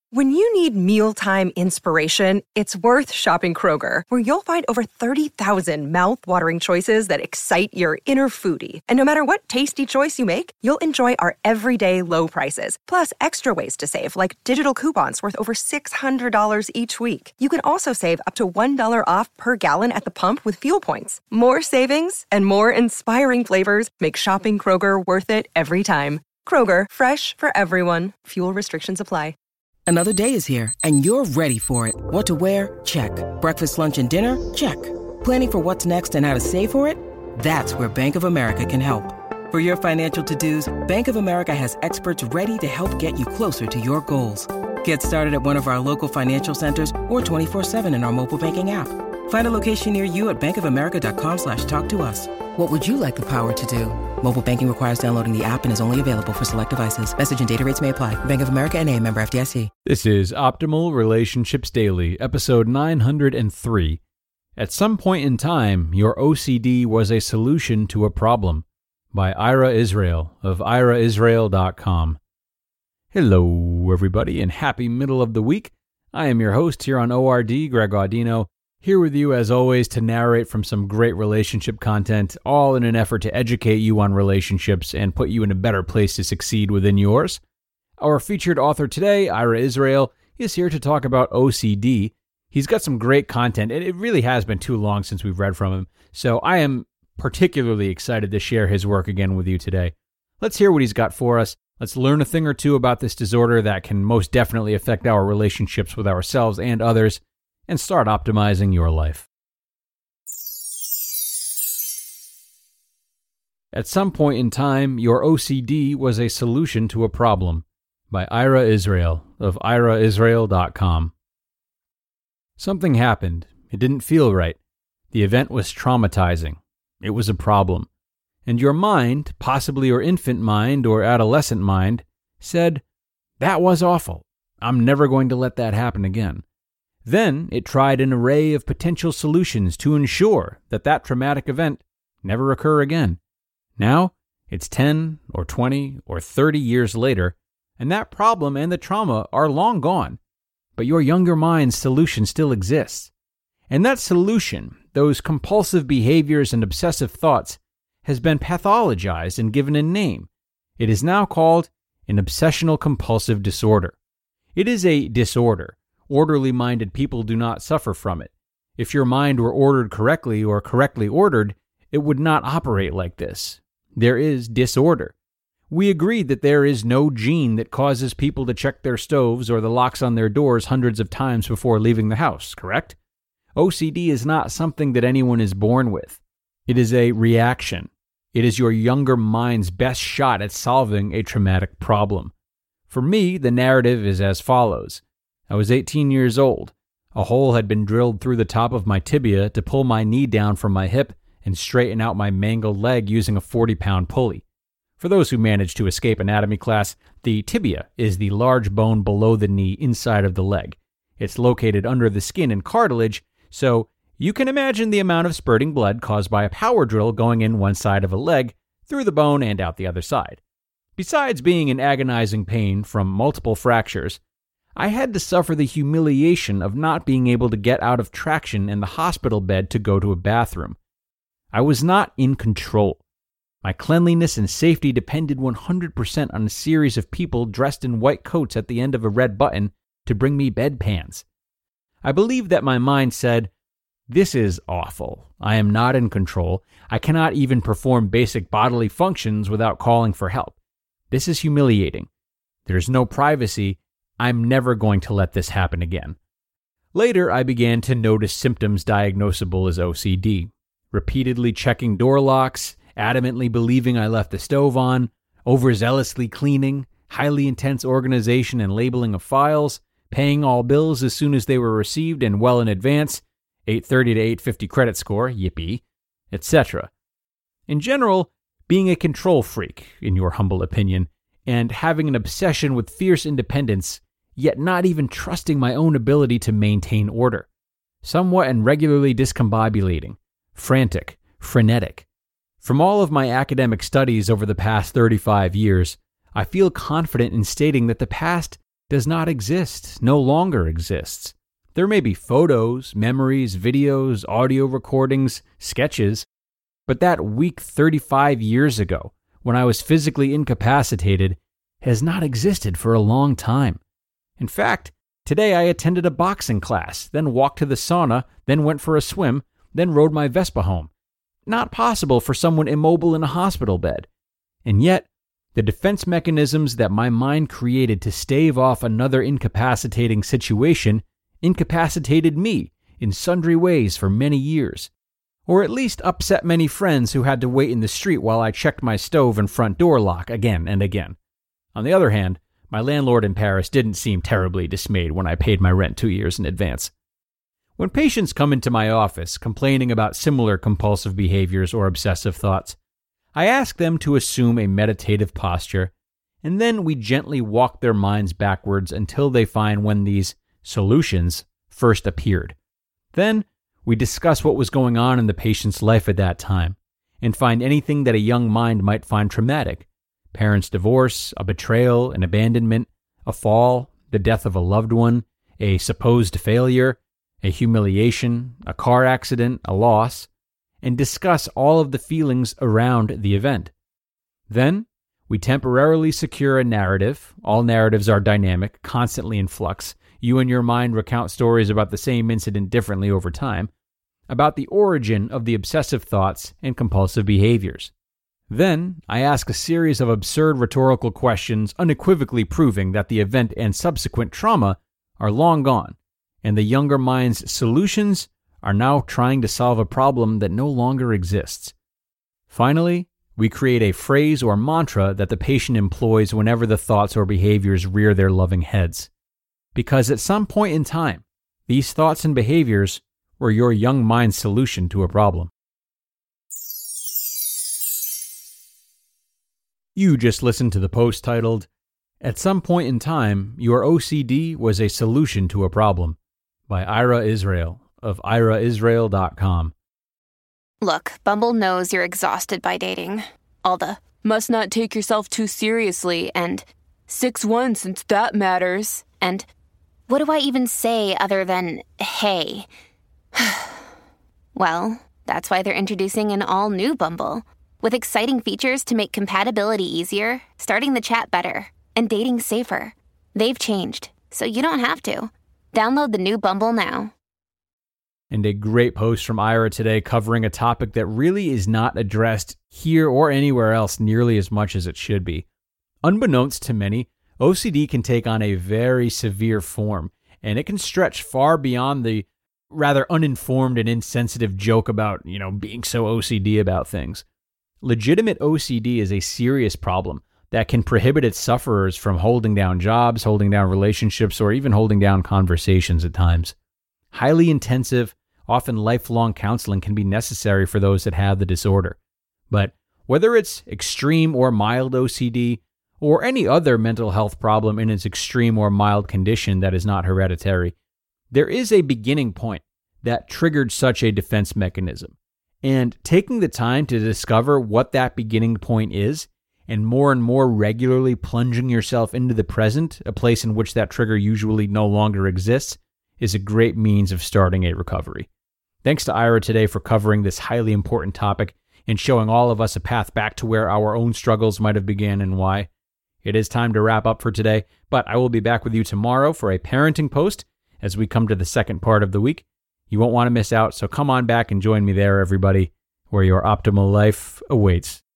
When you need mealtime inspiration, it's worth shopping Kroger, where you'll find over 30,000 mouth-watering choices that excite your inner foodie. And no matter what tasty choice you make, you'll enjoy our everyday low prices, plus extra ways to save, like digital coupons worth over $600 each week. You can also save up to $1 off per gallon at the pump with fuel points. More savings and more inspiring flavors make shopping Kroger worth it every time. Kroger, fresh for everyone. Fuel restrictions apply. Another day is here, and you're ready for it. What to wear? Check. Breakfast, lunch, and dinner? Check. Planning for what's next and how to save for it? That's where Bank of America can help. For your financial to-dos, Bank of America has experts ready to help get you closer to your goals. Get started at one of our local financial centers or 24/7 in our mobile banking app. Find a location near you at bankofamerica.com/talktous. What would you like the power to do? Mobile banking requires downloading the app and is only available for select devices. Message and data rates may apply. Bank of America N.A., member FDIC. This is Optimal Relationships Daily, episode 903. At some point in time, your OCD was a solution to a problem. By Ira Israel of iraisrael.com. Hello, everybody, and happy middle of the week. I am your host here on ORD, Greg Audino, here with you as always to narrate from some great relationship content, all in an effort to educate you on relationships and put you in a better place to succeed within yours. Our featured author today, Ira Israel, is here to talk about OCD. He's got some great content, and it really has been too long since we've read from him, so I am particularly excited to share his work again with you today. Let's hear what he's got for us. Let's learn a thing or two about this disorder that can most definitely affect our relationships with ourselves and others, and start optimizing your life. At some point in time, your OCD was a solution to a problem. By Ira Israel of iraisrael.com. Something happened. It didn't feel right. The event was traumatizing. It was a problem. And your mind, possibly your infant mind or adolescent mind, said, "That was awful. I'm never going to let that happen again." Then it tried an array of potential solutions to ensure that that traumatic event never occur again. Now, it's 10 or 20 or 30 years later, and that problem and the trauma are long gone, but your younger mind's solution still exists. And that solution, those compulsive behaviors and obsessive thoughts, has been pathologized and given a name. It is now called an obsessional compulsive disorder. It is a disorder. Orderly-minded people do not suffer from it. If your mind were ordered correctly or correctly ordered, it would not operate like this. There is disorder. We agreed that there is no gene that causes people to check their stoves or the locks on their doors hundreds of times before leaving the house, correct? OCD is not something that anyone is born with. It is a reaction. It is your younger mind's best shot at solving a traumatic problem. For me, the narrative is as follows. I was 18 years old. A hole had been drilled through the top of my tibia to pull my knee down from my hip and straighten out my mangled leg using a 40-pound pulley. For those who managed to escape anatomy class, the tibia is the large bone below the knee inside of the leg. It's located under the skin and cartilage, so you can imagine the amount of spurting blood caused by a power drill going in one side of a leg, through the bone and out the other side. Besides being in agonizing pain from multiple fractures, I had to suffer the humiliation of not being able to get out of traction in the hospital bed to go to a bathroom. I was not in control. My cleanliness and safety depended 100% on a series of people dressed in white coats at the end of a red button to bring me bedpans. I believe that my mind said, "This is awful. I am not in control. I cannot even perform basic bodily functions without calling for help. This is humiliating. There's no privacy. I'm never going to let this happen again." Later, I began to notice symptoms diagnosable as OCD. Repeatedly checking door locks, adamantly believing I left the stove on, overzealously cleaning, highly intense organization and labeling of files, paying all bills as soon as they were received and well in advance, 830 to 850 credit score, yippee, etc. In general, being a control freak, in your humble opinion, and having an obsession with fierce independence, yet not even trusting my own ability to maintain order. Somewhat and regularly discombobulating, frantic, frenetic. From all of my academic studies over the past 35 years, I feel confident in stating that the past does not exist, no longer exists. There may be photos, memories, videos, audio recordings, sketches, but that week 35 years ago, when I was physically incapacitated, has not existed for a long time. In fact, today I attended a boxing class, then walked to the sauna, then went for a swim, then rode my Vespa home. Not possible for someone immobile in a hospital bed. And yet, the defense mechanisms that my mind created to stave off another incapacitating situation incapacitated me in sundry ways for many years, or at least upset many friends who had to wait in the street while I checked my stove and front door lock again and again. On the other hand, my landlord in Paris didn't seem terribly dismayed when I paid my rent 2 years in advance. When patients come into my office complaining about similar compulsive behaviors or obsessive thoughts, I ask them to assume a meditative posture, and then we gently walk their minds backwards until they find when these solutions first appeared. Then we discuss what was going on in the patient's life at that time, and find anything that a young mind might find traumatic: parents' divorce, a betrayal, an abandonment, a fall, the death of a loved one, a supposed failure, a humiliation, a car accident, a loss, and discuss all of the feelings around the event. Then, we temporarily secure a narrative. All narratives are dynamic, constantly in flux. You and your mind recount stories about the same incident differently over time, about the origin of the obsessive thoughts and compulsive behaviors. Then, I ask a series of absurd rhetorical questions unequivocally proving that the event and subsequent trauma are long gone, and the younger mind's solutions are now trying to solve a problem that no longer exists. Finally, we create a phrase or mantra that the patient employs whenever the thoughts or behaviors rear their loving heads. Because at some point in time, these thoughts and behaviors were your young mind's solution to a problem. You just listened to the post titled, "At Some Point in Time, Your OCD Was a Solution to a Problem," by Ira Israel of iraisrael.com. Look, Bumble knows you're exhausted by dating. All the, must not take yourself too seriously, and 6'1" since that matters, and what do I even say other than, hey? Well, that's why they're introducing an all-new Bumble, with exciting features to make compatibility easier, starting the chat better, and dating safer. They've changed, so you don't have to. Download the new Bumble now. And a great post from Ira today covering a topic that really is not addressed here or anywhere else nearly as much as it should be. Unbeknownst to many, OCD can take on a very severe form, and it can stretch far beyond the rather uninformed and insensitive joke about, being so OCD about things. Legitimate OCD is a serious problem that can prohibit its sufferers from holding down jobs, holding down relationships, or even holding down conversations at times. Highly intensive, often lifelong counseling can be necessary for those that have the disorder. But whether it's extreme or mild OCD, or any other mental health problem in its extreme or mild condition that is not hereditary, there is a beginning point that triggered such a defense mechanism. And taking the time to discover what that beginning point is, and more regularly plunging yourself into the present, a place in which that trigger usually no longer exists, is a great means of starting a recovery. Thanks to Ira today for covering this highly important topic and showing all of us a path back to where our own struggles might have begun and why. It is time to wrap up for today, but I will be back with you tomorrow for a parenting post as we come to the second part of the week. You won't want to miss out, so come on back and join me there, everybody, where your optimal life awaits.